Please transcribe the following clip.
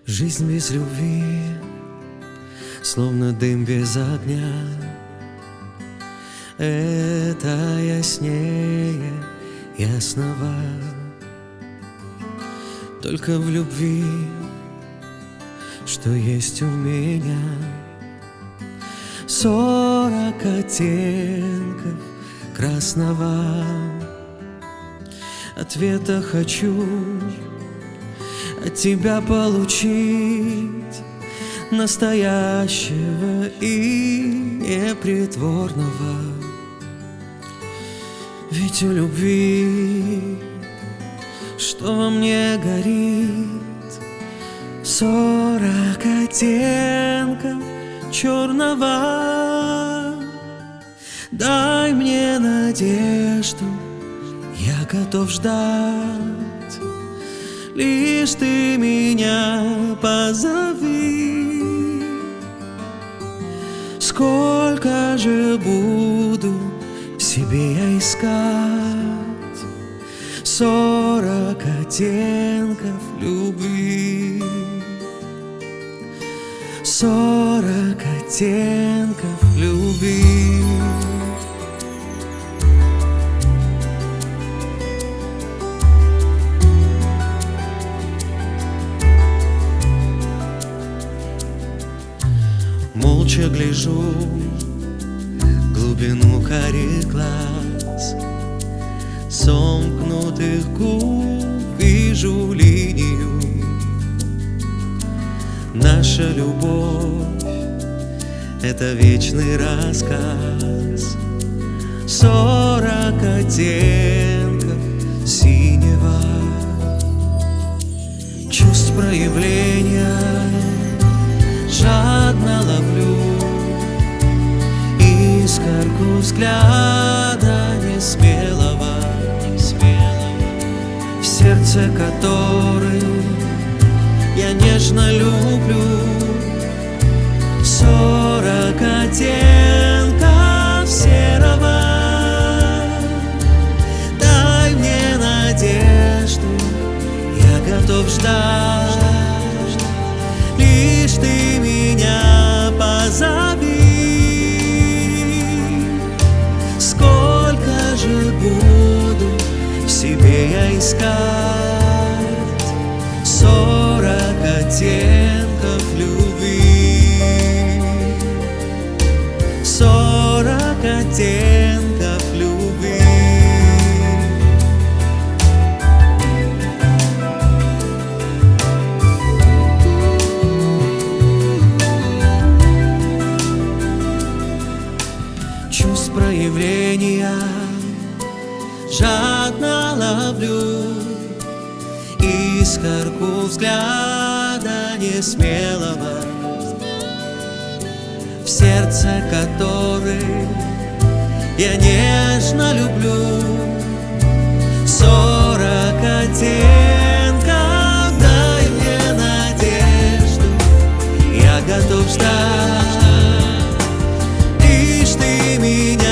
Жизнь без любви, словно дым без огня. Это яснее ясного. Только в любви, что есть у меня, 40 оттенков красного. Ответа хочу от тебя получить, настоящего и непритворного. Ведь у любви, что во мне горит, 40 оттенков черного. Дай мне надежду, я готов ждать. Лишь ты меня позови. Сколько же буду в себе я искать 40 оттенков любви, 40 оттенков любви. Молча гляжу в глубину карих глаз, сомкнутых губ вижу линию. Наша любовь — это вечный рассказ, 40 оттенков синего. Чувств проявления жадно ловлю, искорку взгляда несмелого, в сердце который я нежно люблю. 40 оттенков серого. Дай мне надежду, я готов ждать. Лишь ты меня позови. Сколько же буду в себе я искать 40 оттенков любви, 40 оттенков любви. Чувств проявления жадно ловлю, искорку взгляда несмелого, в сердце который я нежно люблю. 40 оттенков, дай мне надежду, я готов ждать. Лишь ты меня